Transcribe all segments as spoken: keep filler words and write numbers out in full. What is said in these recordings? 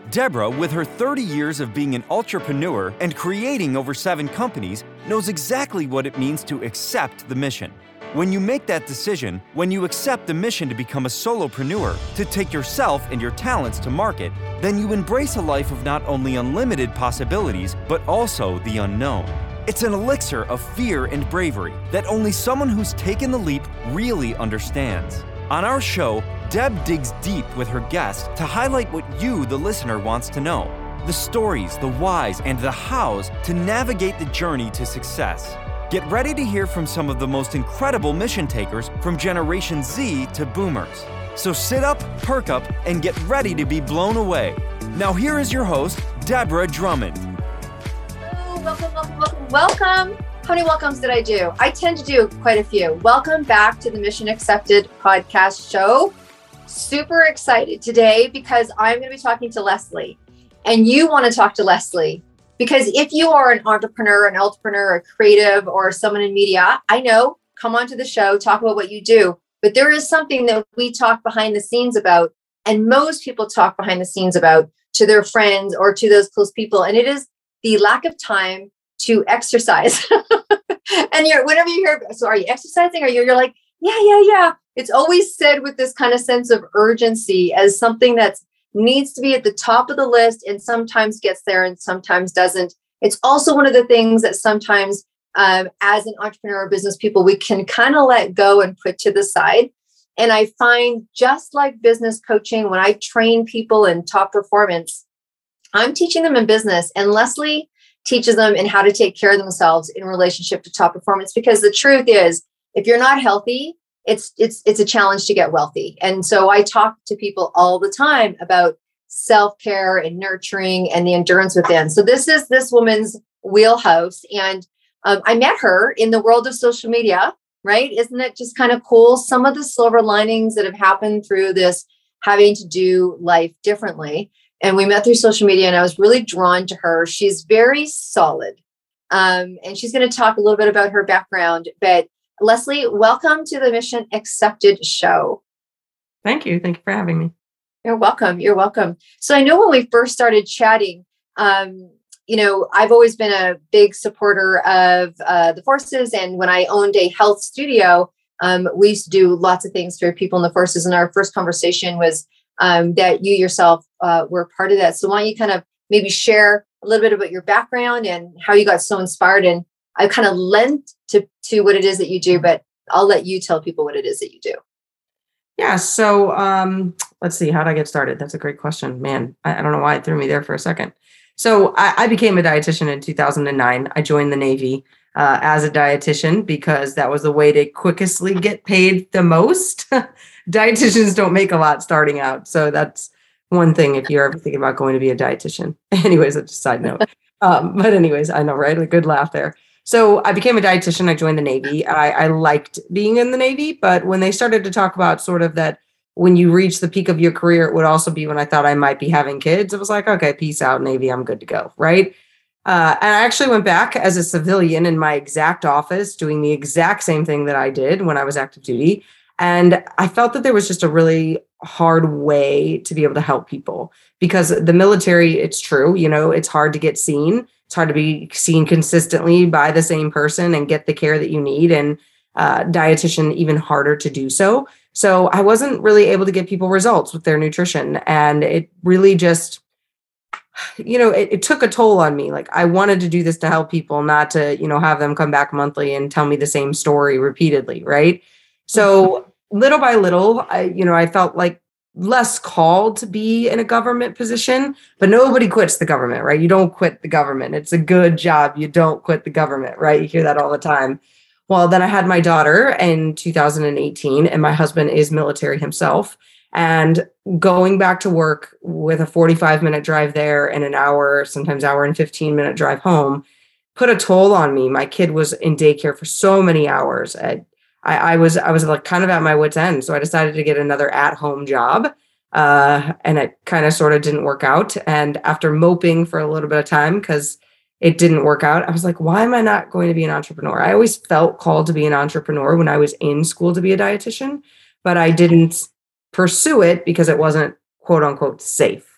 Deborah, with her thirty years of being an entrepreneur and creating over seven companies, knows exactly what it means to accept the mission. When you make that decision, when you accept the mission to become a solopreneur, to take yourself and your talents to market, then you embrace a life of not only unlimited possibilities, but also the unknown. It's an elixir of fear and bravery that only someone who's taken the leap really understands. On our show, Deb digs deep with her guests to highlight what you, the listener, wants to know. The stories, the whys, and the hows to navigate the journey to success. Get ready to hear from some of the most incredible mission takers from Generation Z to Boomers. So sit up, perk up, and get ready to be blown away. Now here is your host, Deborah Drummond. Hello, welcome, welcome, welcome, welcome. How many welcomes did I do? I tend to do quite a few. Welcome back to the Mission Accepted podcast show. Super excited today because I'm going to be talking to Leslie, and you want to talk to Leslie because if you are an entrepreneur, an entrepreneur, a creative, or someone in media, I know, come onto the show, talk about what you do, but there is something that we talk behind the scenes about, and most people talk behind the scenes about to their friends or to those close people, and it is the lack of time to exercise. And you're, whenever you hear, so are you exercising? Or you're, you're like, yeah, yeah, yeah. It's always said with this kind of sense of urgency as something that needs to be at the top of the list and sometimes gets there and sometimes doesn't. It's also one of the things that sometimes um, as an entrepreneur or business people, we can kind of let go and put to the side. And I find just like business coaching, when I train people in top performance, I'm teaching them in business, and Leslie teaches them in how to take care of themselves in relationship to top performance. Because the truth is, if you're not healthy, it's it's it's a challenge to get wealthy. And so I talk to people all the time about self-care and nurturing and the endurance within. So this is this woman's wheelhouse. And um, I met her in the world of social media, right? Isn't it just kind of cool? Some of the silver linings that have happened through this having to do life differently. And we met through social media, and I was really drawn to her. She's very solid. Um, and she's going to talk a little bit about her background. But Leslie, welcome to the Mission Accepted show. Thank you. Thank you for having me. You're welcome. You're welcome. So I know when we first started chatting, um, you know, I've always been a big supporter of uh, the forces. And when I owned a health studio, um, we used to do lots of things for people in the forces. And our first conversation was um, that you yourself uh, were part of that. So why don't you kind of maybe share a little bit about your background and how you got so inspired? And I kind of lent to, to what it is that you do, but I'll let you tell people what it is that you do. Yeah. So um, let's see. How did I get started? That's a great question, man. I, I don't know why it threw me there for a second. So I, I became a dietitian in two thousand nine. I joined the Navy uh, as a dietitian because that was the way to quickestly get paid the most. Dietitians don't make a lot starting out. So that's one thing if you're ever thinking about going to be a dietitian. Anyways, that's just a side note. Um, but anyways, I know, right? A good laugh there. So I became a dietitian. I joined the Navy. I, I liked being in the Navy, but when they started to talk about sort of that when you reach the peak of your career, it would also be when I thought I might be having kids. It was like, okay, peace out, Navy. I'm good to go, right? Uh, and I actually went back as a civilian in my exact office doing the exact same thing that I did when I was active duty. And I felt that there was just a really hard way to be able to help people because the military, it's true, you know, it's hard to get seen. It's hard to be seen consistently by the same person and get the care that you need. And uh, dietitian, even harder to do so. So I wasn't really able to get people results with their nutrition. And it really just, you know, it, it took a toll on me. Like I wanted to do this to help people, not to, you know, have them come back monthly and tell me the same story repeatedly. Right. So little by little, I, you know, I felt like less called to be in a government position, but nobody quits the government, right? You don't quit the government. It's a good job. You don't quit the government, right? You hear that all the time. Well, then I had my daughter in two thousand eighteen, and my husband is military himself. And going back to work with a forty-five minute drive there and an hour, sometimes hour and fifteen minute drive home, put a toll on me. My kid was in daycare for so many hours. I, I, I was I was like kind of at my wit's end. So I decided to get another at-home job. Uh, and it kind of sort of didn't work out. And after moping for a little bit of time, because it didn't work out, I was like, why am I not going to be an entrepreneur? I always felt called to be an entrepreneur when I was in school to be a dietitian, but I didn't pursue it because it wasn't quote unquote safe.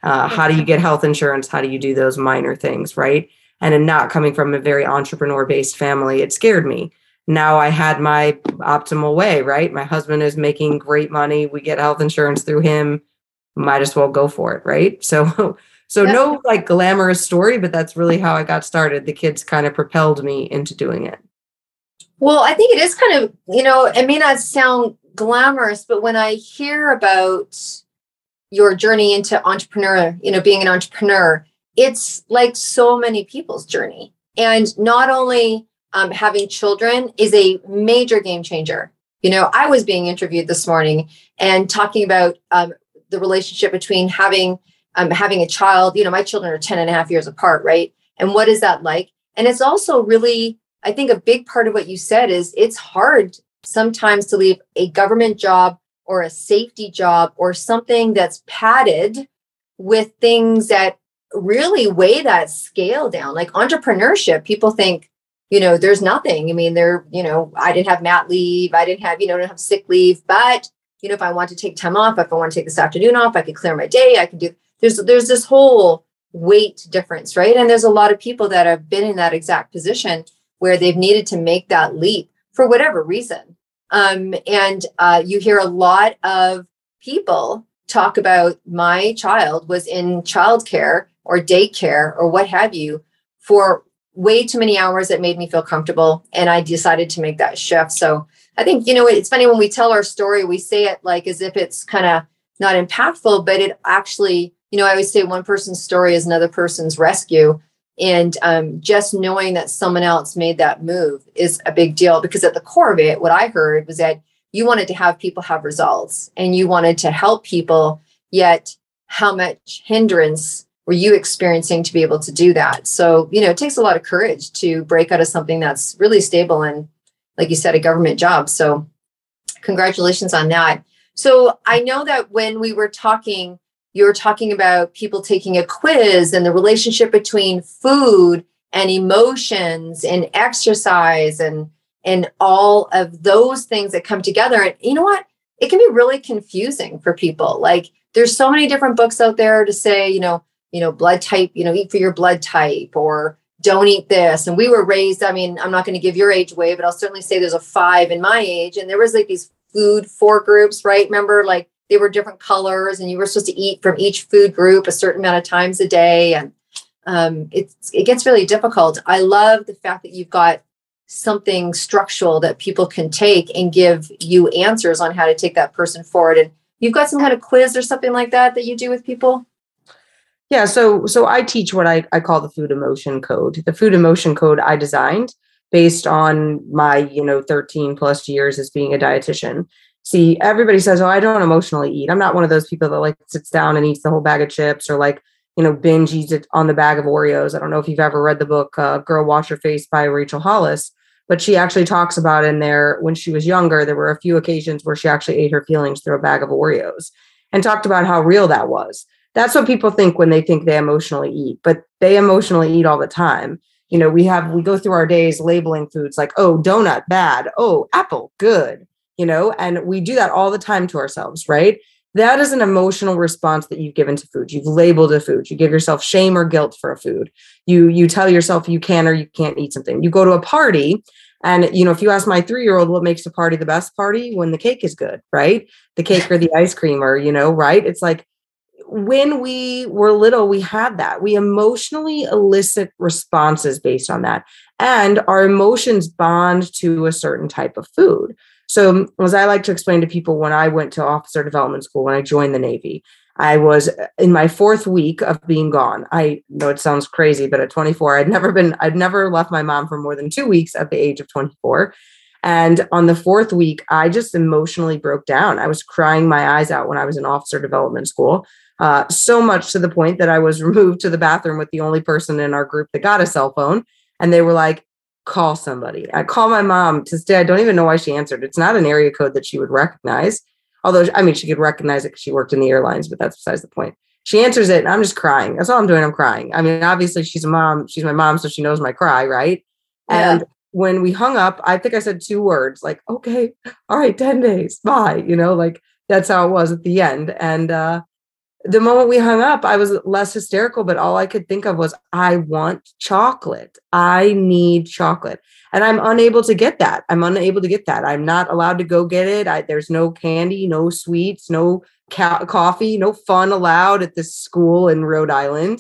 Uh, how do you get health insurance? How do you do those minor things, right? And in not coming from a very entrepreneur-based family, it scared me. Now I had my optimal way, right? My husband is making great money. We get health insurance through him. Might as well go for it, right? So, so Yeah. no like glamorous story, but that's really how I got started. The kids kind of propelled me into doing it. Well, I think it is kind of, you know, it may not sound glamorous, but when I hear about your journey into entrepreneur, you know, being an entrepreneur, it's like so many people's journey. And not only um, having children is a major game changer. You know, I was being interviewed this morning and talking about um, the relationship between having um, having a child. You know, my children are ten and a half years apart, right? And what is that like? And it's also really, I think a big part of what you said is it's hard sometimes to leave a government job or a safety job or something that's padded with things that really weigh that scale down. Like entrepreneurship, people think, you know, there's nothing. I mean, there, you know, I didn't have mat leave. I didn't have, you know, I didn't have sick leave. But, you know, if I want to take time off, if I want to take this afternoon off, I could clear my day. I can do, there's, there's this whole weight difference, right? And there's a lot of people that have been in that exact position where they've needed to make that leap for whatever reason. Um, and uh, you hear a lot of people talk about my child was in childcare or daycare or what have you for way too many hours that made me feel comfortable. And I decided to make that shift. So I think, you know, it's funny when we tell our story, we say it like as if it's kind of not impactful, but it actually, you know, I always say one person's story is another person's rescue. And um, just knowing that someone else made that move is a big deal, because at the core of it, what I heard was that you wanted to have people have results and you wanted to help people, yet how much hindrance were you experiencing to be able to do that? So, you know, it takes a lot of courage to break out of something that's really stable and, like you said, a government job. So congratulations on that. So I know that when we were talking, you were talking about people taking a quiz and the relationship between food and emotions and exercise and, and all of those things that come together. And you know what? It can be really confusing for people. Like there's so many different books out there to say, you know, you know, blood type, you know, eat for your blood type or don't eat this. And we were raised, I mean, I'm not going to give your age away, but I'll certainly say there's a five in my age. And there was like these food four groups, right? Remember, like they were different colors and you were supposed to eat from each food group a certain amount of times a day. And um, it's, it gets really difficult. I love the fact that you've got something structural that people can take and give you answers on how to take that person forward. And you've got some kind of quiz or something like that that you do with people? Yeah, so so I teach what I, I call the food emotion code. The food emotion code I designed based on my, you know, thirteen plus years as being a dietitian. See, everybody says, oh, I don't emotionally eat. I'm not one of those people that like sits down and eats the whole bag of chips or like, you know, binge eats it on the bag of Oreos. I don't know if you've ever read the book, uh, Girl Wash Your Face by Rachel Hollis, but she actually talks about in there when she was younger, there were a few occasions where she actually ate her feelings through a bag of Oreos and talked about how real that was. That's what people think when they think they emotionally eat, but they emotionally eat all the time. You know, we have, we go through our days labeling foods like, oh, donut, bad. Oh, apple, good. You know, and we do that all the time to ourselves, right? That is an emotional response that you've given to food. You've labeled a food. You give yourself shame or guilt for a food. You, you tell yourself you can or you can't eat something. You go to a party and, you know, if you ask my three-year-old what makes a party the best party, when the cake is good, right? The cake or the ice cream or, you know, right? It's like, when we were little, we had that. We emotionally elicit responses based on that. And our emotions bond to a certain type of food. So as I like to explain to people, when I went to officer development school, when I joined the Navy, I was in my fourth week of being gone. I know it sounds crazy, but at twenty-four, I'd never been, I'd never left my mom for more than two weeks at the age of twenty-four. And on the fourth week, I just emotionally broke down. I was crying my eyes out when I was in officer development school. Uh, so much to the point that I was removed to the bathroom with the only person in our group that got a cell phone. And they were like, call somebody. I call my mom to this day. I don't even know why she answered. It's not an area code that she would recognize. Although, I mean, she could recognize it because she worked in the airlines, but that's besides the point. She answers it and I'm just crying. That's all I'm doing. I'm crying. I mean, obviously she's a mom. She's my mom. So she knows my cry, right? Yeah. And when we hung up, I think I said two words like, okay, all right, ten days, bye. You know, like that's how it was at the end. And, uh, the moment we hung up, I was less hysterical, but all I could think of was, I want chocolate. I need chocolate. And I'm unable to get that. I'm unable to get that. I'm not allowed to go get it. I, there's no candy, no sweets, no ca- coffee, no fun allowed at this school in Rhode Island.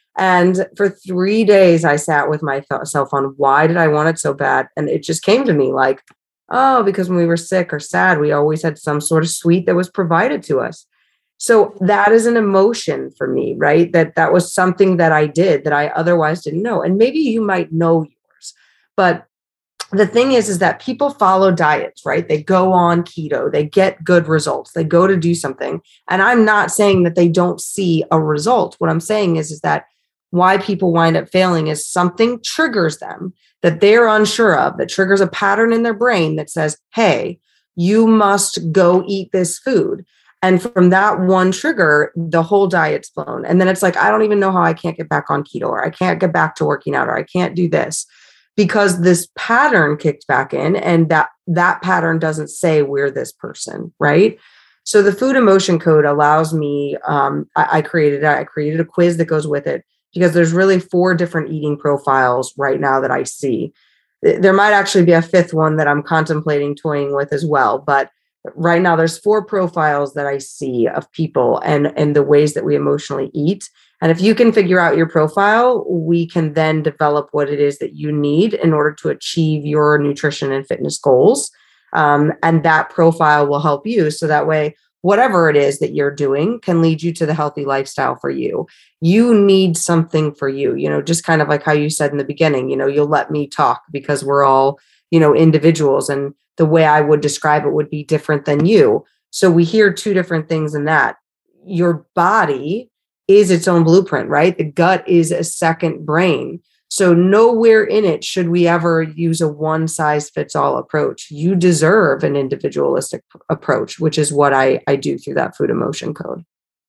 And for three days, I sat with myself on, why did I want it so bad? And it just came to me like, oh, because when we were sick or sad, we always had some sort of sweet that was provided to us. So that is an emotion for me, right? That that was something that I did that I otherwise didn't know. And maybe you might know yours. But the thing is, is that people follow diets, right? They go on keto, they get good results, they go to do something. And I'm not saying that they don't see a result. What I'm saying is, is that why people wind up failing is something triggers them that they're unsure of, that triggers a pattern in their brain that says, hey, you must go eat this food. And from that one trigger, the whole diet's blown. And then it's like, I don't even know how I can't get back on keto, or I can't get back to working out, or I can't do this, because this pattern kicked back in, and that that pattern doesn't say we're this person, right? So the food emotion code allows me, um, I, I created, I created a quiz that goes with it, because there's really four different eating profiles right now that I see. There might actually be a fifth one that I'm contemplating toying with as well, but right now there's four profiles that I see of people and, and the ways that we emotionally eat. And if you can figure out your profile, we can then develop what it is that you need in order to achieve your nutrition and fitness goals. Um, and that profile will help you. So that way, whatever it is that you're doing can lead you to the healthy lifestyle for you. You need something for you, you know, just kind of like how you said in the beginning, you know, you'll let me talk because we're all, you know, individuals, and the way I would describe it would be different than you. So we hear two different things in that. Your body is its own blueprint, right? The gut is a second brain. So nowhere in it should we ever use a one size fits all approach. You deserve an individualistic approach, which is what I, I do through that food emotion code.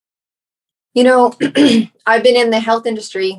You know, I've been in the health industry.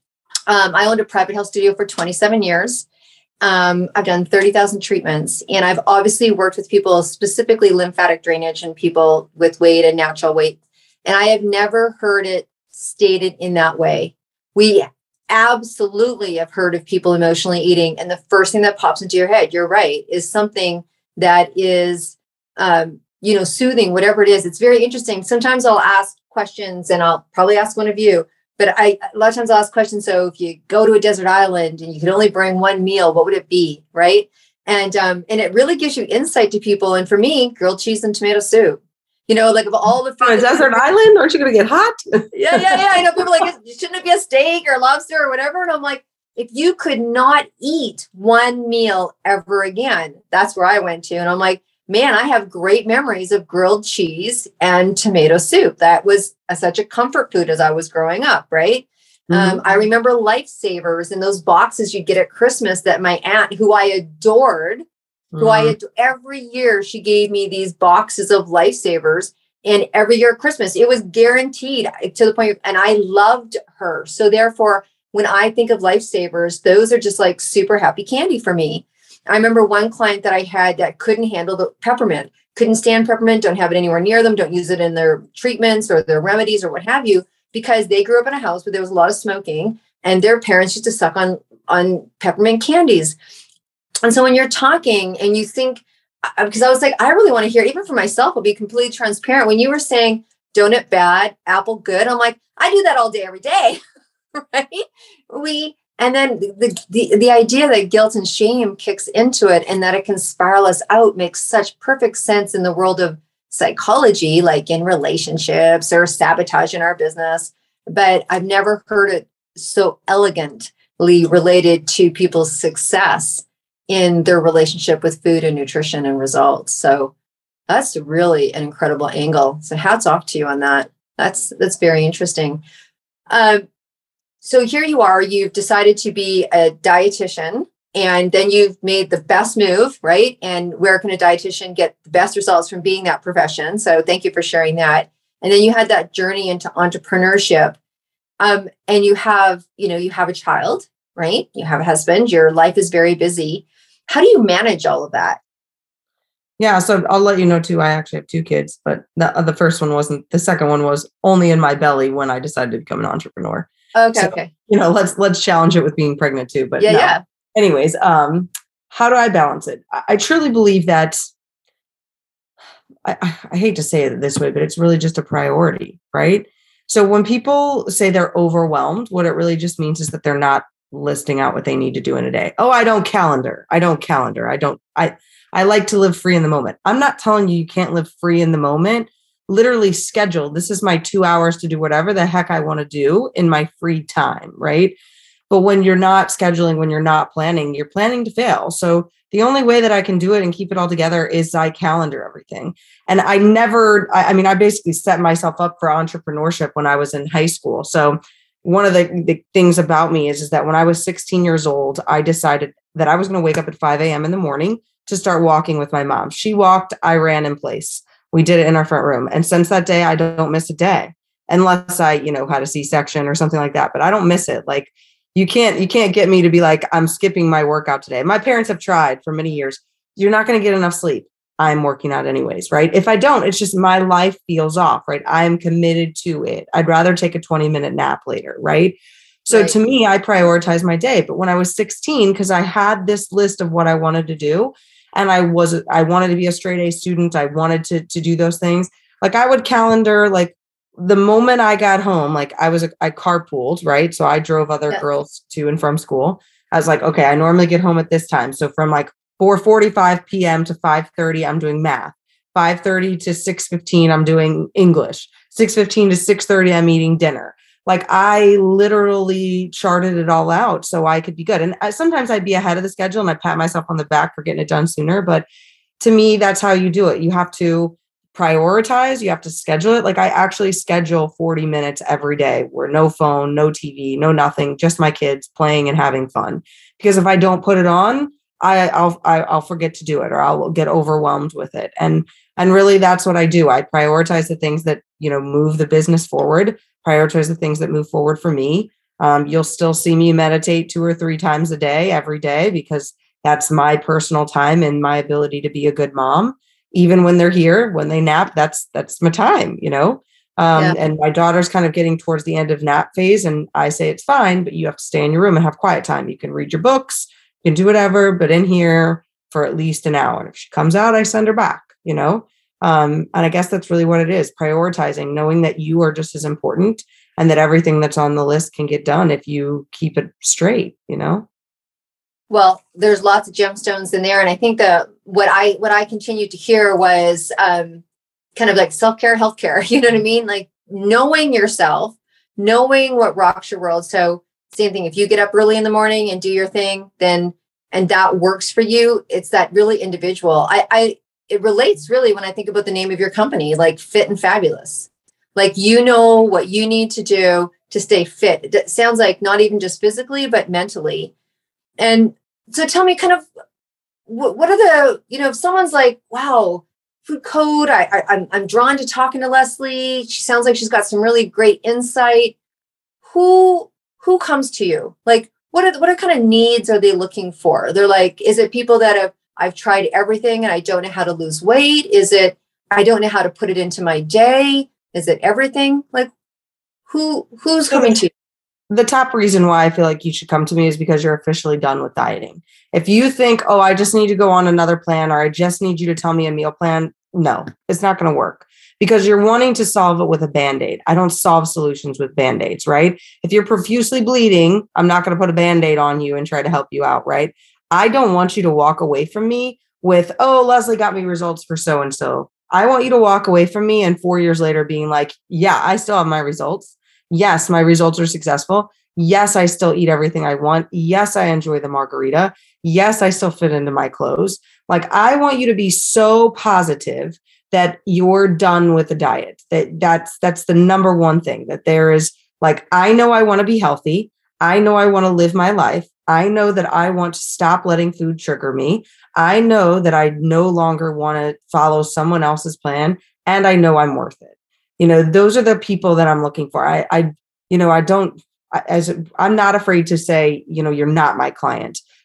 Um, I owned a private health studio for twenty-seven years. Um, I've done thirty thousand treatments, and I've obviously worked with people, specifically lymphatic drainage and people with weight and natural weight. And I have never heard it stated in that way. We absolutely have heard of people emotionally eating. And the first thing that pops into your head, you're right, is something that is, um, you know, soothing, whatever it is. It's very interesting. Sometimes I'll ask questions, and I'll probably ask one of you. But I, a lot of times I'll ask questions. So if you go to a desert island and you could only bring one meal, what would it be? Right. And, um, and it really gives you insight to people. And for me, grilled cheese and tomato soup, you know, like of all the food. On a desert island, aren't you going to get hot? yeah, yeah, yeah. I know people are like, shouldn't it be a steak or lobster or whatever? And I'm like, if you could not eat one meal ever again, that's where I went to. And I'm like, man, I have great memories of grilled cheese and tomato soup. That was a, such a comfort food as I was growing up, right? Mm-hmm. Um, I remember Lifesavers and those boxes you'd get at Christmas that my aunt, who I adored, mm-hmm. who I ad- every year she gave me these boxes of Lifesavers, and every year at Christmas, it was guaranteed to the point, and I loved her. So therefore, when I think of Lifesavers, those are just like super happy candy for me. I remember one client that I had that couldn't handle the peppermint, couldn't stand peppermint, don't have it anywhere near them, don't use it in their treatments or their remedies or what have you, because they grew up in a house where there was a lot of smoking and their parents used to suck on, on peppermint candies. And so when you're talking and you think, because I was like, I really want to hear, even for myself, I'll be completely transparent. When you were saying donut bad, apple good, I'm like, I do that all day, every day, right? We... And then the, the the idea that guilt and shame kicks into it and that it can spiral us out makes such perfect sense in the world of psychology, like in relationships or sabotage in our business. But I've never heard it so elegantly related to people's success in their relationship with food and nutrition and results. So that's really an incredible angle. So hats off to you on that. That's that's very interesting. Um, So here you are, you've decided to be a dietitian, and then you've made the best move, right? And where can a dietitian get the best results from being that profession? So thank you for sharing that. And then you had that journey into entrepreneurship. Um, and you have, you know, you have a child, right? You have a husband, your life is very busy. How do you manage all of that? Yeah. So I'll let you know too. I actually have two kids, but the, uh, the first one wasn't, the second one was only in my belly when I decided to become an entrepreneur. Okay. So, okay. you know, let's, let's challenge it with being pregnant too, but Yeah. no. Yeah. Anyways, um, how do I balance it? I, I truly believe that I, I hate to say it this way, but it's really just a priority, right? So when people say they're overwhelmed, what it really just means is that they're not listing out what they need to do in a day. Oh, I don't calendar. I don't calendar. I don't, I, I like to live free in the moment. I'm not telling you you can't live free in the moment. Literally schedule. This is my two hours to do whatever the heck I want to do in my free time, right? But when you're not scheduling, when you're not planning, you're planning to fail. So the only way that I can do it and keep it all together is I calendar everything. And I never, I, I mean, I basically set myself up for entrepreneurship when I was in high school. So one of the, the things about me is, is that when I was sixteen years old, I decided that I was going to wake up at five a.m. in the morning to start walking with my mom. She walked, I ran in place. We did it in our front room. And since that day, I don't miss a day unless I, you know, had a C-section or something like that, but I don't miss it. Like, You can't, you can't get me to be like, I'm skipping my workout today. My parents have tried for many years. You're not going to get enough sleep. I'm working out anyways, right? If I don't, it's just my life feels off, right? I'm committed to it. I'd rather take a twenty minute nap later, right? So right. To me, I prioritize my day. But when I was sixteen, because I had this list of what I wanted to do, and I was, I wanted to be a straight A student. I wanted to, to do those things. Like I would calendar, like, the moment I got home, like I was, I carpooled, right? So I drove other yeah. girls to and from school. I was like, okay, I normally get home at this time. So from like four forty-five p.m. to five thirty, I'm doing math. five thirty to six fifteen, I'm doing English. six fifteen to six thirty, I'm eating dinner. Like I literally charted it all out so I could be good. And I, sometimes I'd be ahead of the schedule and I pat myself on the back for getting it done sooner. But to me, that's how you do it. You have to prioritize, you have to schedule it. Like I actually schedule forty minutes every day where no phone, no T V, no nothing, just my kids playing and having fun. Because if I don't put it on, I, I'll I, I'll forget to do it or I'll get overwhelmed with it. And and really that's what I do. I prioritize the things that, you know, move the business forward, prioritize the things that move forward for me. Um, you'll still see me meditate two or three times a day, every day, because that's my personal time and my ability to be a good mom. Even when they're here, when they nap, that's that's my time, you know. Um, yeah. And my daughter's kind of getting towards the end of nap phase, and I say it's fine, but you have to stay in your room and have quiet time. You can read your books, you can do whatever, but in here for at least an hour. And if she comes out, I send her back, you know. Um, and I guess that's really what it is: prioritizing, knowing that you are just as important, and that everything that's on the list can get done if you keep it straight, you know. Well, there's lots of gemstones in there. And I think that what I, what I continued to hear was um, kind of like self-care, healthcare, you know what I mean? Like knowing yourself, knowing what rocks your world. So same thing, if you get up early in the morning and do your thing, then, and that works for you, it's that really individual. I, I, it relates really when I think about the name of your company, like Fit and Fabulous. Like, you know what you need to do to stay fit. It sounds like not even just physically, but mentally. And so tell me kind of what, what are the, you know, if someone's like, wow, food code, I, I, I'm, I'm drawn to talking to Leslie. She sounds like she's got some really great insight. Who, who comes to you? Like, what are, the, what are kind of needs are they looking for? They're like, is it people that have, I've tried everything and I don't know how to lose weight? Is it, I don't know how to put it into my day? Is it everything? Like who, who's coming to you? The top reason why I feel like you should come to me is because you're officially done with dieting. If you think, oh, I just need to go on another plan, or I just need you to tell me a meal plan, no, it's not going to work because you're wanting to solve it with a Band-Aid. I don't solve solutions with Band-Aids, right? If you're profusely bleeding, I'm not going to put a Band-Aid on you and try to help you out, right? I don't want you to walk away from me with, oh, Leslie got me results for so-and-so. I want you to walk away from me and four years later being like, yeah, I still have my results. Yes, my results are successful. Yes, I still eat everything I want. Yes, I enjoy the margarita. Yes, I still fit into my clothes. Like, I want you to be so positive that you're done with the diet. That that's, that's the number one thing, that there is like, I know I want to be healthy. I know I want to live my life. I know that I want to stop letting food trigger me. I know that I no longer want to follow someone else's plan. And I know I'm worth it. You know, those are the people that I'm looking for. I, I, you know, I don't, as I'm not afraid to say, you know, you're not my client,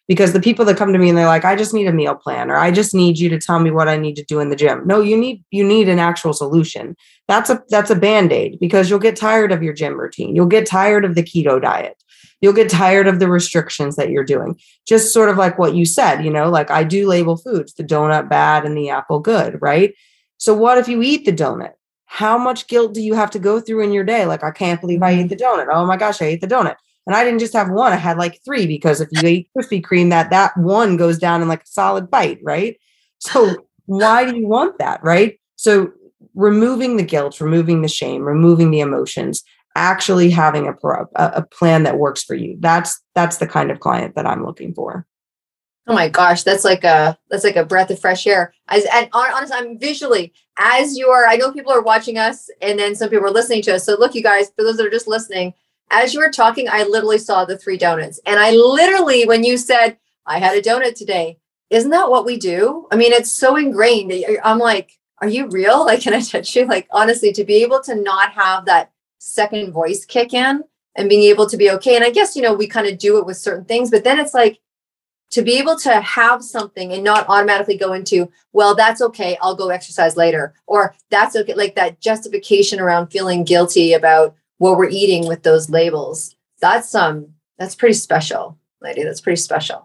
Because the people that come to me and they're like, I just need a meal plan, or I just need you to tell me what I need to do in the gym. No, you need, you need an actual solution. That's a, that's a Band-Aid, because you'll get tired of your gym routine. You'll get tired of the keto diet. You'll get tired of the restrictions that you're doing. Just sort of like what you said, you know, like I do label foods, the donut bad and the apple good, right? So what if you eat the donut? How much guilt do you have to go through in your day? Like, I can't believe I ate the donut. Oh my gosh, I ate the donut. And I didn't just have one, I had like three, because if you eat Krispy Kreme, that that one goes down in like a solid bite, right? So why do you want that, right? So removing the guilt, removing the shame, removing the emotions, actually having a, a, a plan that works for you. That's that's the kind of client that I'm looking for. Oh my gosh, that's like a that's like a breath of fresh air. As and honestly, I'm visually as you are. I know people are watching us, and then some people are listening to us. So look, you guys, for those that are just listening, as you were talking, I literally saw the three donuts, and I literally, when you said I had a donut today, isn't that what we do? I mean, it's so ingrained. I'm like, are you real? Like, can I touch you? Like, honestly, to be able to not have that second voice kick in and being able to be okay. And I guess, you know, we kind of do it with certain things, but then it's like to be able to have something and not automatically go into, well, that's okay, I'll go exercise later. Or that's okay. Like that justification around feeling guilty about what we're eating with those labels. That's um, that's pretty special, lady. That's pretty special.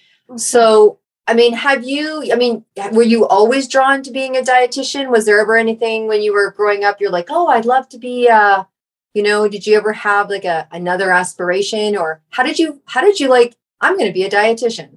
So, I mean, have you, I mean, were you always drawn to being a dietitian? Was there ever anything when you were growing up, you're like, oh, I'd love to be, uh, you know, did you ever have like a, another aspiration, or how did you, how did you like, I'm going to be a dietitian?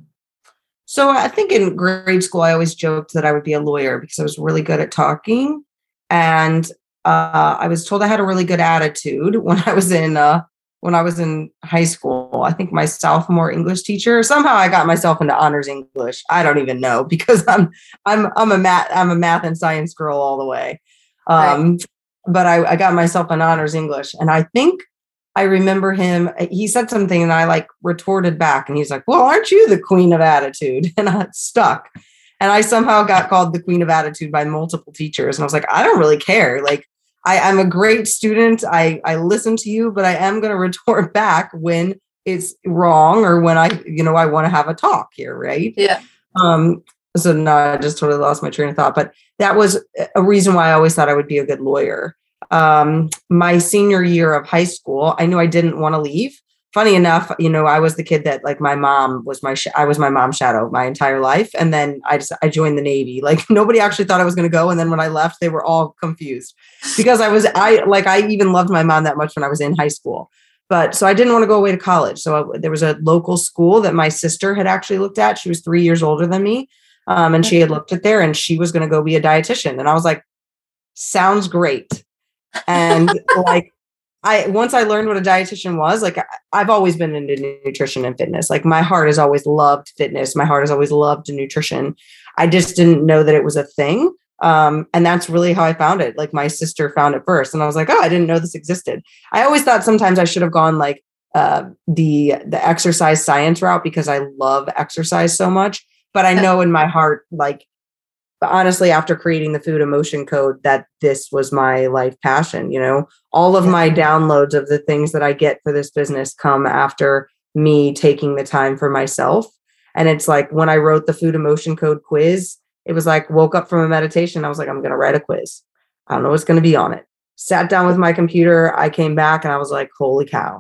So I think in grade school, I always joked that I would be a lawyer because I was really good at talking. And uh, I was told I had a really good attitude when I was in, uh, when I was in high school. I think my sophomore English teacher, somehow I got myself into honors English. I don't even know, because I'm, I'm, I'm a math, I'm a math and science girl all the way. Um, right. But I, I got myself an honors English, and I think I remember him, he said something and I like retorted back, and he's like, well, aren't you the queen of attitude? And I stuck. And I somehow got called the queen of attitude by multiple teachers. And I was like, I don't really care. Like, I, I'm a great student. I, I listen to you, but I am going to retort back when it's wrong, or when I, you know, I want to have a talk here. Right. Yeah. Um, so no, I just totally lost my train of thought, but that was a reason why I always thought I would be a good lawyer. Um, my senior year of high school, I knew I didn't want to leave. Funny enough, you know, I was the kid that like my mom was my, sh- I was my mom's shadow my entire life. And then I just, I joined the Navy. Like nobody actually thought I was going to go. And then when I left, they were all confused because I was, I like, I even loved my mom that much when I was in high school, but so I didn't want to go away to college. So I, there was a local school that my sister had actually looked at. She was three years older than me. Um, and she had looked at there, and she was going to go be a dietitian. And I was like, sounds great. And like, I, once I learned what a dietitian was, like, I've always been into nutrition and fitness. Like my heart has always loved fitness. My heart has always loved nutrition. I just didn't know that it was a thing. Um, and that's really how I found it. Like my sister found it first, and I was like, oh, I didn't know this existed. I always thought sometimes I should have gone like, uh, the, the exercise science route, because I love exercise so much. But I know in my heart, like, honestly, after creating the Food Emotion Code, that this was my life passion. You know, all of my downloads of the things that I get for this business come after me taking the time for myself. And it's like when I wrote the Food Emotion Code quiz, it was like, woke up from a meditation. I was like, I'm going to write a quiz. I don't know what's going to be on it. Sat down with my computer. I came back and I was like, holy cow,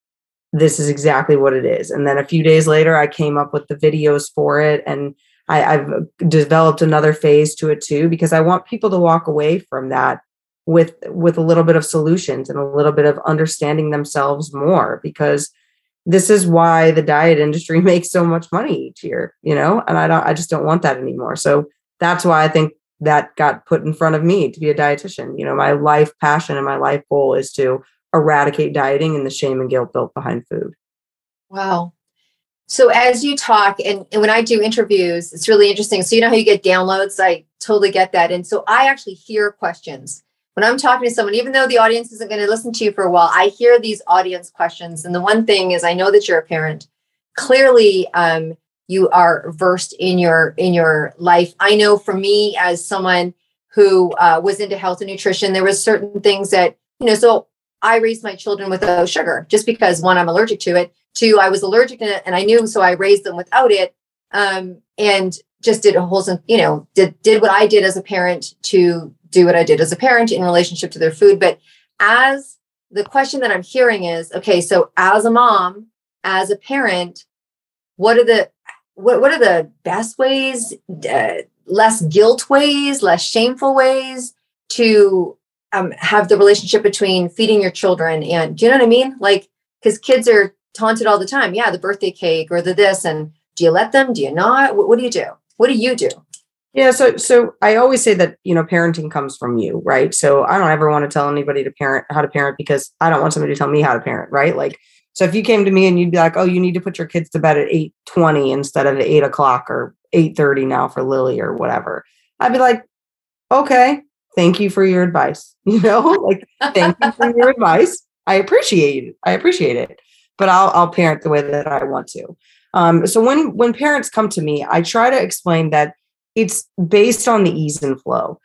this is exactly what it is. And then a few days later, I came up with the videos for it. And I, I've developed another phase to it too, because I want people to walk away from that with, with a little bit of solutions and a little bit of understanding themselves more, because this is why the diet industry makes so much money each year, you know, and I don't, I just don't want that anymore. So that's why I think that got put in front of me to be a dietitian. You know, my life passion and my life goal is to eradicate dieting and the shame and guilt built behind food. Wow. So as you talk, and, and when I do interviews, it's really interesting. So you know how you get downloads? I totally get that. And so I actually hear questions when I'm talking to someone, even though the audience isn't going to listen to you for a while. I hear these audience questions. And the one thing is, I know that you're a parent. Clearly, um, you are versed in your, in your life. I know for me, as someone who uh, was into health and nutrition, there was certain things that, you know, so I raised my children without sugar just because one, I'm allergic to it. Two, I was allergic to it and I knew, so I raised them without it. Um, and just did a wholesome, you know, did, did what I did as a parent to do what I did as a parent in relationship to their food. But as the question that I'm hearing is, okay, so as a mom, as a parent, what are the, what, what are the best ways, uh, less guilt ways, less shameful ways to um, have the relationship between feeding your children and, do you know what I mean? Like, because kids are taunted all the time. Yeah, the birthday cake or the this, and do you let them? Do you not? What, what do you do? What do you do? Yeah, so so I always say that, you know, parenting comes from you, right? So I don't ever want to tell anybody to parent how to parent because I don't want somebody to tell me how to parent, right? Like, so if you came to me and you'd be like, oh, you need to put your kids to bed at eight twenty instead of eight o'clock or eight thirty now for Lily or whatever, I'd be like, okay, thank you for your advice. You know, like, thank you for your advice. I appreciate it. I appreciate it. But I'll I'll parent the way that I want to. Um, so when when parents come to me, I try to explain that it's based on the ease and flow.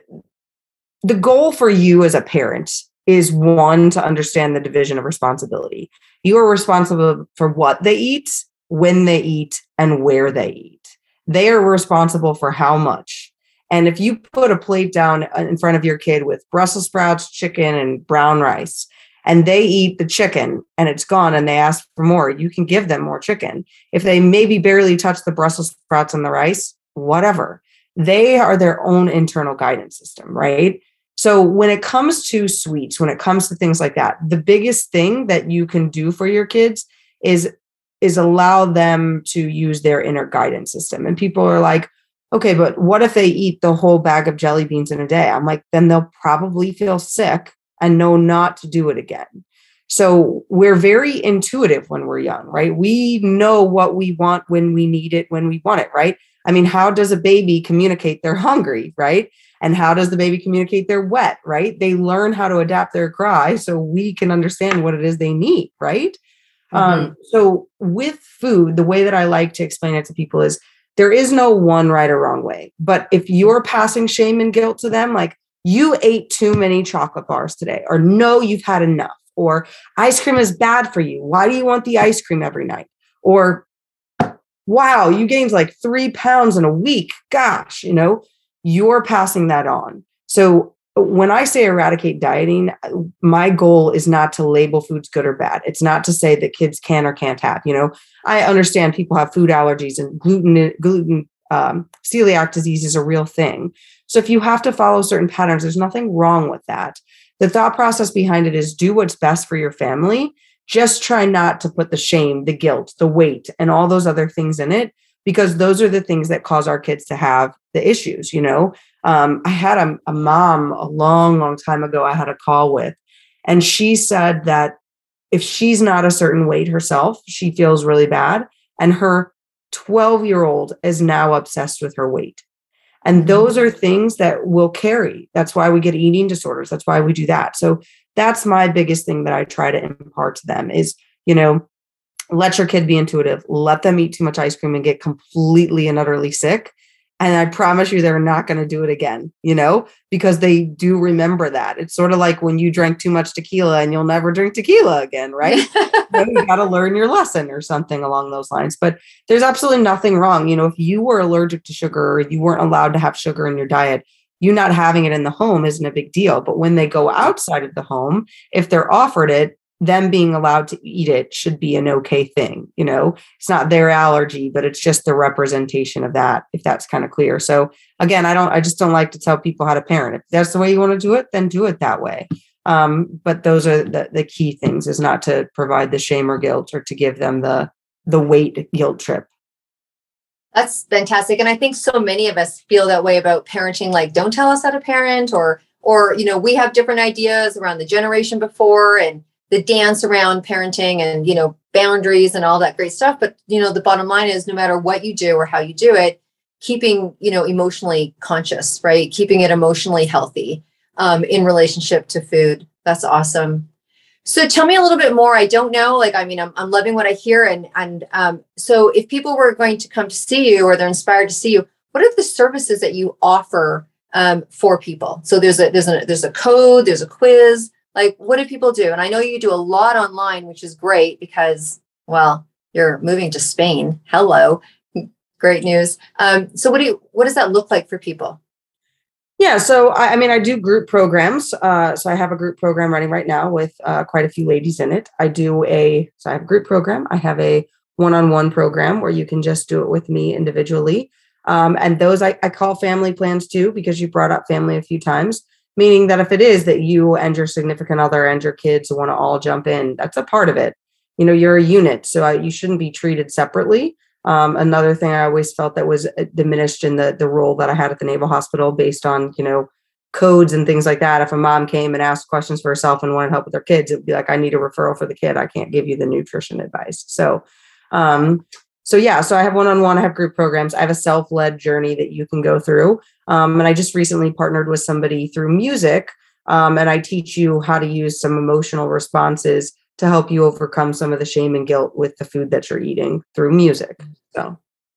The goal for you as a parent is, one, to understand the division of responsibility. You are responsible for what they eat, when they eat, and where they eat. They are responsible for how much. And if you put a plate down in front of your kid with Brussels sprouts, chicken, and brown rice, and they eat the chicken and it's gone and they ask for more, you can give them more chicken. If they maybe barely touch the Brussels sprouts and the rice, whatever. They are their own internal guidance system, right? So when it comes to sweets, when it comes to things like that, the biggest thing that you can do for your kids is, is allow them to use their inner guidance system. And people are like, okay, but what if they eat the whole bag of jelly beans in a day? I'm like, then they'll probably feel sick and know not to do it again. So we're very intuitive when we're young, right? We know what we want when we need it, when we want it, right? I mean, how does a baby communicate they're hungry, right? And how does the baby communicate they're wet, right? They learn how to adapt their cry so we can understand what it is they need, right? Mm-hmm. Um, so with food, the way that I like to explain it to people is there is no one right or wrong way. But if you're passing shame and guilt to them, like, you ate too many chocolate bars today, or no, you've had enough, or ice cream is bad for you. Why do you want the ice cream every night? Or, wow, you gained like three pounds in a week. Gosh, you know, you're passing that on. So when I say eradicate dieting, my goal is not to label foods good or bad. It's not to say that kids can or can't have, you know, I understand people have food allergies and gluten, gluten, um, celiac disease is a real thing. So if you have to follow certain patterns, there's nothing wrong with that. The thought process behind it is do what's best for your family. Just try not to put the shame, the guilt, the weight, and all those other things in it, because those are the things that cause our kids to have the issues. You know, um, I had a, a mom a long, long time ago I had a call with, and she said that if she's not a certain weight herself, she feels really bad. And her twelve-year-old is now obsessed with her weight. And those are things that will carry. That's why we get eating disorders. That's why we do that. So that's my biggest thing that I try to impart to them is, you know, let your kid be intuitive. Let them eat too much ice cream and get completely and utterly sick. And I promise you, they're not going to do it again, you know, because they do remember that. It's sort of like when you drank too much tequila and you'll never drink tequila again, right? you know, you got to learn your lesson or something along those lines. But there's absolutely nothing wrong. You know, if you were allergic to sugar or you weren't allowed to have sugar in your diet, you not having it in the home isn't a big deal. But when they go outside of the home, if they're offered it, them being allowed to eat it should be an okay thing. You know, it's not their allergy, but it's just the representation of that, if that's kind of clear. So again, I don't, I just don't like to tell people how to parent. If that's the way you want to do it, then do it that way. Um, but those are the, the key things, is not to provide the shame or guilt or to give them the, the weight guilt trip. That's fantastic. And I think so many of us feel that way about parenting, like, don't tell us how to parent, or, or, you know, we have different ideas around the generation before and the dance around parenting and, you know, boundaries and all that great stuff. But, you know, the bottom line is no matter what you do or how you do it, keeping, you know, emotionally conscious, right? Keeping it emotionally healthy um, in relationship to food. That's awesome. So tell me a little bit more. I don't know, like, I mean, I'm, I'm loving what I hear. And, and um, so if people were going to come to see you, or they're inspired to see you, what are the services that you offer um, for people? So there's a, there's a, there's a code, there's a quiz. Like, what do people do? And I know you do a lot online, which is great because, well, you're moving to Spain. Hello. Great news. Um, so what do you, what does that look like for people? Yeah. So, I, I mean, I do group programs. Uh, so I have a group program running right now with uh, quite a few ladies in it. I do a, so I have a group program. I have a one-on-one program where you can just do it with me individually. Um, and those I, I call family plans too, because you brought up family a few times, meaning that if it is that you and your significant other and your kids want to all jump in, that's a part of it. You know, you're a unit, so I, you shouldn't be treated separately. Um, another thing I always felt that was diminished in the the role that I had at the Naval Hospital based on, you know, codes and things like that. If a mom came and asked questions for herself and wanted help with their kids, it would be like, I need a referral for the kid. I can't give you the nutrition advice. So, um, so yeah, so I have one-on-one, I have group programs. I have a self-led journey that you can go through. Um, and I just recently partnered with somebody through music. Um, and I teach you how to use some emotional responses to help you overcome some of the shame and guilt with the food that you're eating through music. So.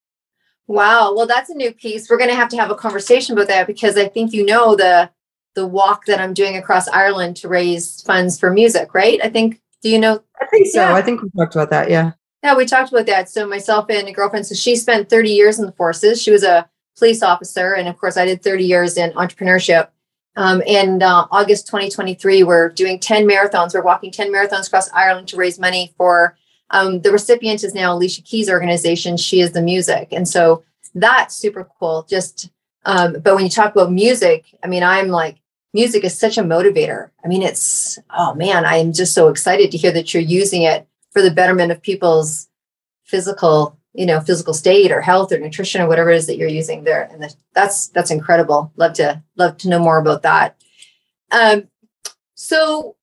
Wow. Well, that's a new piece. We're going to have to have a conversation about that because I think, you know, the, the walk that I'm doing across Ireland to raise funds for music, right? I think, do you know? I think so. Yeah. I think we talked about that. Yeah. Yeah, we talked about that. So myself and a girlfriend, so she spent thirty years in the forces. She was a police officer. And of course I did thirty years in entrepreneurship. Um, and uh, August twenty twenty-three, we're doing ten marathons. We're walking ten marathons across Ireland to raise money for um, the recipient is now Alicia Keys' organization. She is the music. And so that's super cool. Just, um, but when you talk about music, I mean, I'm like, music is such a motivator. I mean, it's, oh man, I am just so excited to hear that you're using it for the betterment of people's physical, you know, physical state or health or nutrition or whatever it is that you're using there. And that's, that's incredible. Love to, love to know more about that. Um, so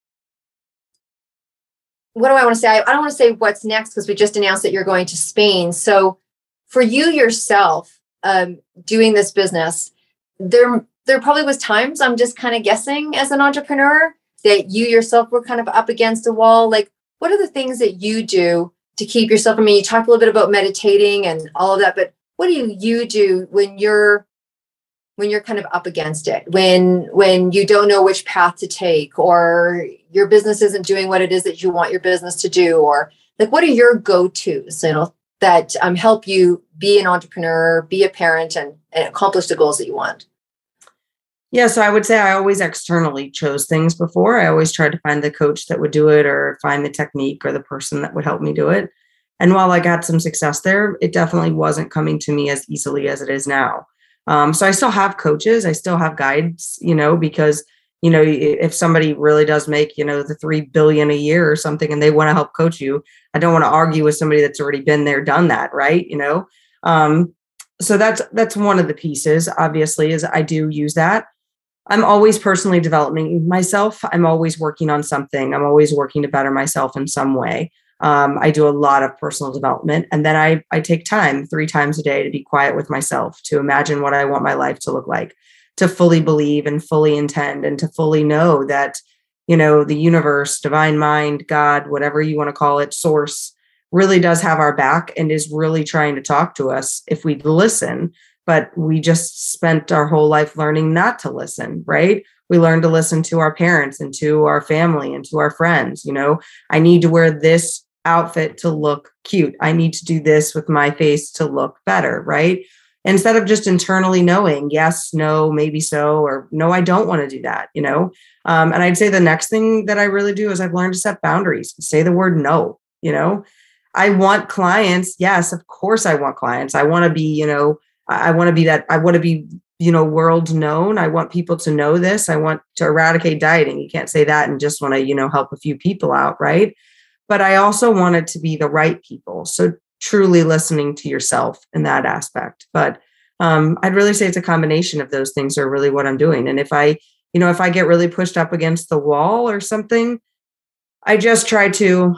what do I want to say? I, I don't want to say what's next because we just announced that you're going to Spain. So for you yourself, um, doing this business, there, there probably was times, I'm just kind of guessing as an entrepreneur, that you yourself were kind of up against a wall. Like, what are the things that you do to keep yourself? I mean, you talked a little bit about meditating and all of that, but what do you, you do when you're, when you're kind of up against it, when, when you don't know which path to take, or your business isn't doing what it is that you want your business to do, or like, what are your go-tos, you know, that um, help you be an entrepreneur, be a parent, and, and accomplish the goals that you want? Yeah, so I would say I always externally chose things before. I always tried to find the coach that would do it or find the technique or the person that would help me do it. And while I got some success there, it definitely wasn't coming to me as easily as it is now. Um, so I still have coaches. I still have guides, you know, because, you know, if somebody really does make, you know, the three billion a year or something and they want to help coach you, I don't want to argue with somebody that's already been there, done that. Right. You know, um, so that's, that's one of the pieces, obviously, is I do use that. I'm always personally developing myself. I'm always working on something. I'm always working to better myself in some way. Um, I do a lot of personal development. And then I, I take time three times a day to be quiet with myself, to imagine what I want my life to look like, to fully believe and fully intend, and to fully know that, you know, the universe, divine mind, God, whatever you want to call it, source, really does have our back and is really trying to talk to us if we listen. But we just spent our whole life learning not to listen, right? We learned to listen to our parents and to our family and to our friends. You know, I need to wear this outfit to look cute. I need to do this with my face to look better, right? Instead of just internally knowing, yes, no, maybe so, or no, I don't want to do that, you know? Um, and I'd say the next thing that I really do is I've learned to set boundaries, say the word no, you know? I want clients. Yes, of course I want clients. I want to be, you know, I want to be that, I want to be, you know, world known. I want people to know this. I want to eradicate dieting. You can't say that and just want to, you know, help a few people out, right? But I also want it to be the right people. So truly listening to yourself in that aspect. But um, I'd really say it's a combination of those things are really what I'm doing. And if I, you know, if I get really pushed up against the wall or something, I just try to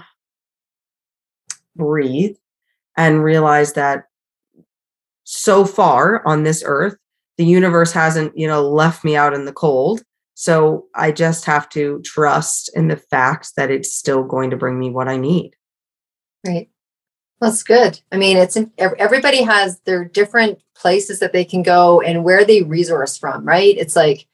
breathe and realize that so far on this earth, the universe hasn't, you know, left me out in the cold. So I just have to trust in the facts that it's still going to bring me what I need. Right. That's good. I mean, it's everybody has their different places that they can go and where they resource from, right? It's like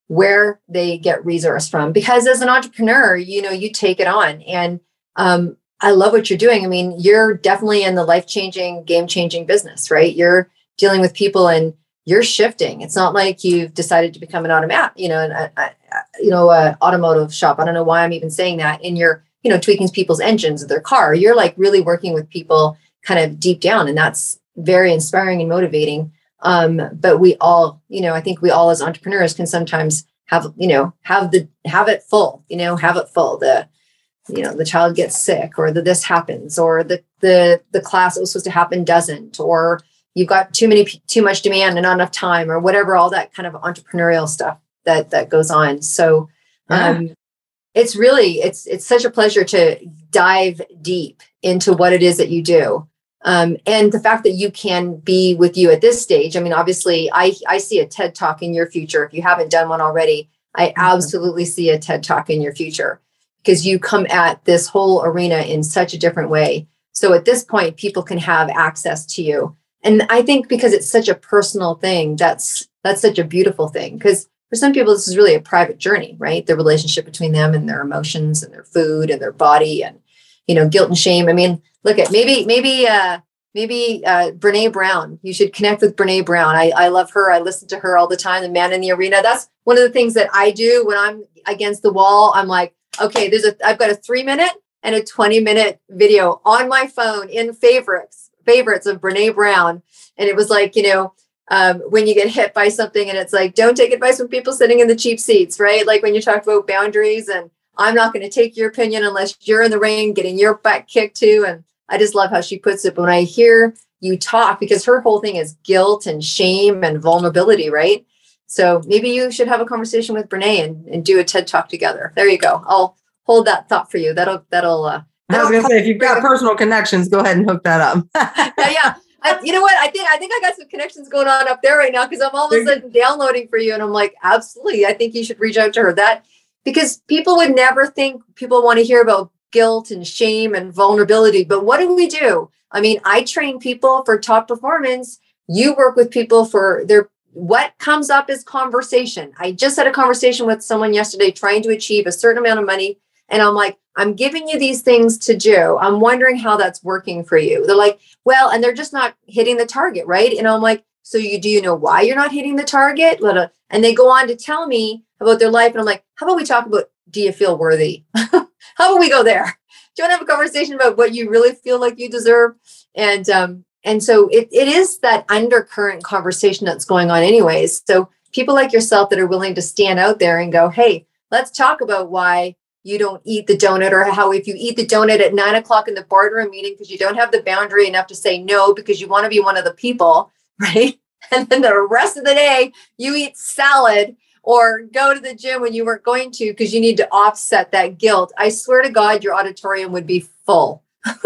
where they get resource from. Because as an entrepreneur, you know, you take it on. And um, I love what you're doing. I mean, you're definitely in the life-changing, game-changing business, right? You're dealing with people and you're shifting. It's not like you've decided to become an automat, you know, an, a, a, you know, a automotive shop. I don't know why I'm even saying that. And you're, you know, tweaking people's engines of their car. You're like really working with people kind of deep down. And that's very inspiring and motivating. Um, but we all, you know, I think we all as entrepreneurs can sometimes have, you know, have the, have it full, you know, have it full. The, you know, the child gets sick, or the, this happens, or the, the, the class that was supposed to happen doesn't, or you've got too many, too much demand and not enough time, or whatever, all that kind of entrepreneurial stuff that, that goes on. So, um, yeah. it's really, it's, it's such a pleasure to dive deep into what it is that you do. Um, and the fact that you can be with you at this stage. I mean, obviously I, I see a TED Talk in your future. If you haven't done one already, I mm-hmm. absolutely see a TED Talk in your future, because you come at this whole arena in such a different way. So at this point, people can have access to you. And I think because it's such a personal thing, that's, that's such a beautiful thing. Because for some people, this is really a private journey, right? The relationship between them and their emotions and their food and their body and, you know, guilt and shame. I mean, look at maybe, maybe, uh, maybe uh, Brene Brown. You should connect with Brene Brown. I, I love her. I listen to her all the time. The Man in the Arena. That's one of the things that I do when I'm against the wall. I'm like, okay, there's a, I've got a three minute and a twenty minute video on my phone in favorites, favorites of Brene Brown. And it was like, you know, um, when you get hit by something and it's like, don't take advice from people sitting in the cheap seats, right? Like when you talk about boundaries, and I'm not going to take your opinion unless you're in the ring getting your butt kicked too. And I just love how she puts it. But when I hear you talk, because her whole thing is guilt and shame and vulnerability, right? So maybe you should have a conversation with Brene and, and do a TED Talk together. There you go. I'll hold that thought for you. That'll, that'll, uh, I was going to say, if you've got personal connections, go ahead and hook that up. yeah. yeah. I, you know what? I think, I think I got some connections going on up there right now, because I'm all of a sudden downloading for you. And I'm like, absolutely. I think you should reach out to her. That, because people would never think people want to hear about guilt and shame and vulnerability. But what do we do? I mean, I train people for top performance. You work with people for their, what comes up is conversation. I just had a conversation with someone yesterday trying to achieve a certain amount of money. And I'm like, I'm giving you these things to do. I'm wondering how that's working for you. They're like, well, and they're just not hitting the target, right? And I'm like, so you, do you know why you're not hitting the target? And they go on to tell me about their life. And I'm like, how about we talk about, do you feel worthy? How about we go there? Do you want to have a conversation about what you really feel like you deserve? And, um, and so it, it is that undercurrent conversation that's going on anyways. So people like yourself that are willing to stand out there and go, hey, let's talk about why you don't eat the donut, or how if you eat the donut at nine o'clock in the boardroom meeting because you don't have the boundary enough to say no because you want to be one of the people, right? And then the rest of the day you eat salad or go to the gym when you weren't going to because you need to offset that guilt. I swear to God, your auditorium would be full.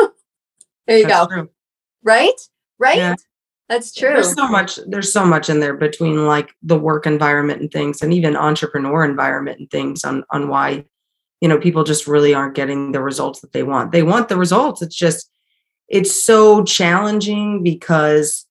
There you That's go. True. Right? Right? Yeah. That's true. There's so much, there's so much in there between like the work environment and things, and even entrepreneur environment and things on, on why, you know, people just really aren't getting the results that they want. They want the results. It's just, it's so challenging because,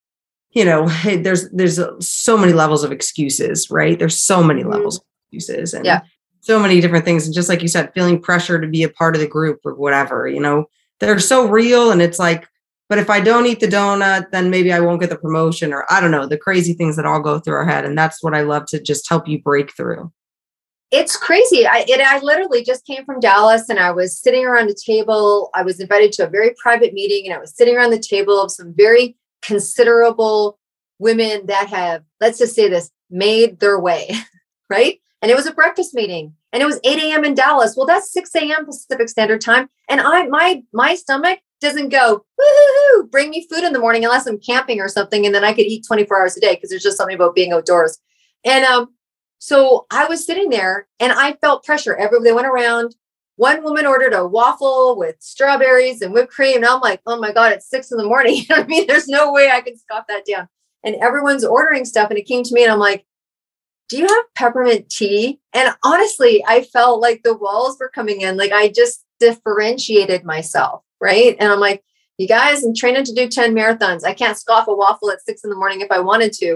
you know, hey, there's, there's so many levels of excuses, right? There's so many mm-hmm. levels of excuses and yeah. so many different things. And just like you said, feeling pressure to be a part of the group or whatever, you know, they're so real. And it's like, but if I don't eat the donut, then maybe I won't get the promotion, or I don't know, the crazy things that all go through our head. And that's what I love to just help you break through. It's crazy. I, it, I literally just came from Dallas and I was sitting around a table. I was invited to a very private meeting and I was sitting around the table of some very considerable women that have, let's just say this, made their way, right? And it was a breakfast meeting and it was eight a.m. in Dallas. Well, that's six a.m. Pacific Standard Time. And I, my, my stomach doesn't go, woo-hoo-hoo, bring me food in the morning unless I'm camping or something. And then I could eat twenty-four hours a day because there's just something about being outdoors. And, um, so I was sitting there and I felt pressure. Everybody went around. One woman ordered a waffle with strawberries and whipped cream. And I'm like, oh my God, it's six in the morning. You know what I mean? There's no way I can scoff that down. And everyone's ordering stuff. And it came to me and I'm like, do you have peppermint tea? And honestly, I felt like the walls were coming in. Like I just differentiated myself. Right. And I'm like, you guys, I'm training to do ten marathons. I can't scoff a waffle at six in the morning if I wanted to.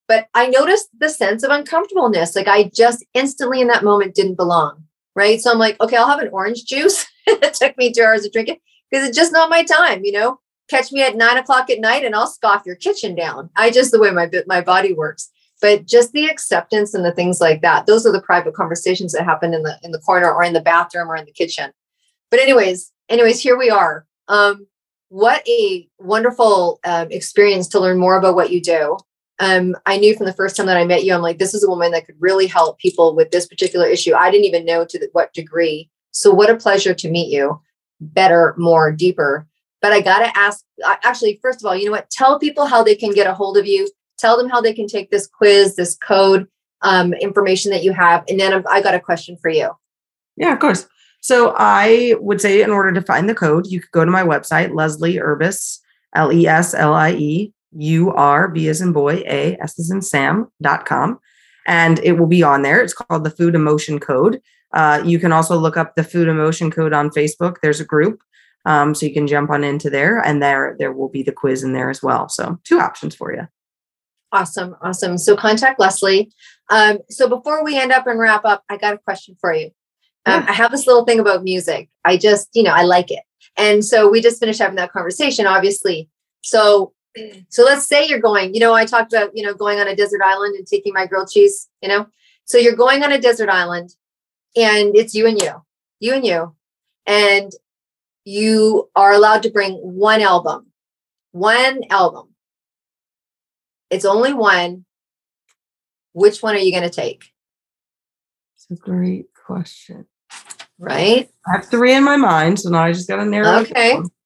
but I noticed the sense of uncomfortableness. Like I just instantly in that moment didn't belong. Right. So I'm like, okay, I'll have an orange juice. It took me two hours to drink it because it's just not my time. You know, catch me at nine o'clock at night and I'll scoff your kitchen down. I just, the way my, my body works, but just the acceptance and the things like that. Those are the private conversations that happen in the, in the corner or in the bathroom or in the kitchen. But anyways, anyways, here we are. Um, what a wonderful um, experience to learn more about what you do. Um, I knew from the first time that I met you, I'm like, this is a woman that could really help people with this particular issue. I didn't even know to the, what degree. So what a pleasure to meet you better, more, deeper. But I got to ask, actually, first of all, you know what? Tell people how they can get a hold of you. Tell them how they can take this quiz, this code um, information that you have. And then I got a question for you. Yeah, of course. So I would say in order to find the code, you could go to my website, Leslie Urbis, L E S L I E. U R, B as in boy, A, S as in Sam, dot com. And it will be on there. It's called the Food Emotion Code. Uh, you can also look up the Food Emotion Code on Facebook. There's a group. Um, so you can jump on into there and there, there will be the quiz in there as well. So two options for you. Awesome. Awesome. So contact Leslie. Um, so before we end up and wrap up, I got a question for you. Um, yeah. I have this little thing about music. I just, you know, I like it. And so we just finished having that conversation, obviously. So So let's say you're going, you know, I talked about, you know, going on a desert island and taking my grilled cheese, you know, so you're going on a desert island and it's you and you, you and you, and you are allowed to bring one album, one album. It's only one. Which one are you going to take? It's a great question. Right? I have three in my mind, so now I just got to narrow it Okay. down.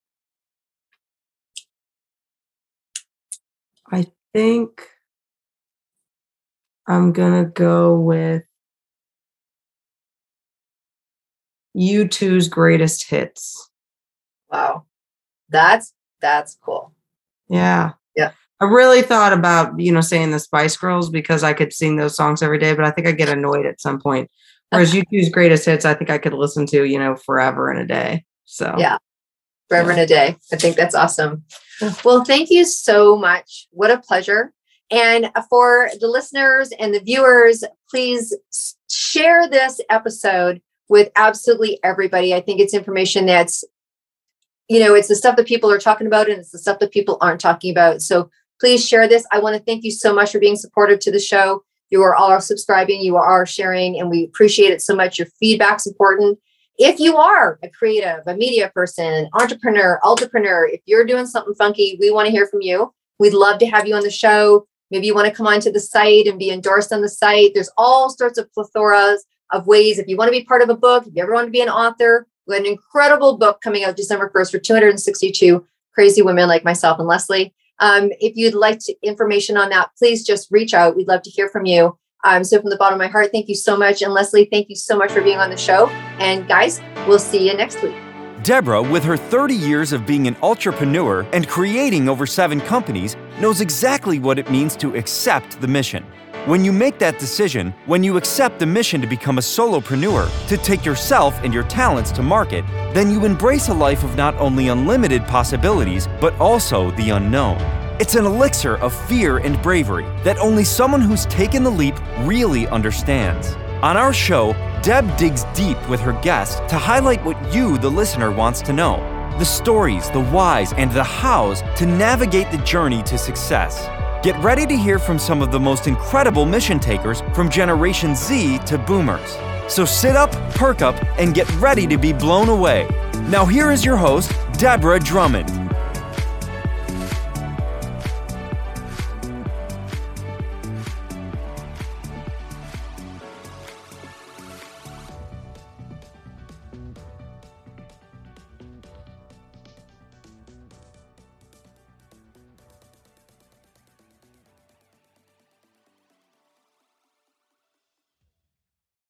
I think I'm going to go with U two's greatest hits. Wow. That's, that's cool. Yeah. Yeah. I really thought about, you know, saying the Spice Girls because I could sing those songs every day, but I think I get annoyed at some point. Whereas U two's greatest hits, I think I could listen to, you know, forever and a day. So yeah. Forever yeah. and a day. I think that's awesome. Well, thank you so much. What a pleasure. And for the listeners and the viewers, please share this episode with absolutely everybody. I think it's information that's, you know, it's the stuff that people are talking about and it's the stuff that people aren't talking about. So please share this. I want to thank you so much for being supportive to the show. You are all subscribing, you are sharing, and we appreciate it so much. Your feedback's important. If you are a creative, a media person, entrepreneur, entrepreneur, if you're doing something funky, we want to hear from you. We'd love to have you on the show. Maybe you want to come onto the site and be endorsed on the site. There's all sorts of plethoras of ways. If you want to be part of a book, if you ever want to be an author, we have an incredible book coming out December first for two hundred sixty-two crazy women like myself and Leslie. Um, if you'd like to, information on that, please just reach out. We'd love to hear from you. Um, so from the bottom of my heart, thank you so much. And Leslie, thank you so much for being on the show. And guys, we'll see you next week. Deborah, with her thirty years of being an entrepreneur and creating over seven companies, knows exactly what it means to accept the mission. When you make that decision, when you accept the mission to become a solopreneur, to take yourself and your talents to market, then you embrace a life of not only unlimited possibilities, but also the unknown. It's an elixir of fear and bravery that only someone who's taken the leap really understands. On our show, Deb digs deep with her guests to highlight what you, the listener, wants to know. The stories, the whys, and the hows to navigate the journey to success. Get ready to hear from some of the most incredible mission takers from Generation Z to Boomers. So sit up, perk up, and get ready to be blown away. Now here is your host, Deborah Drummond.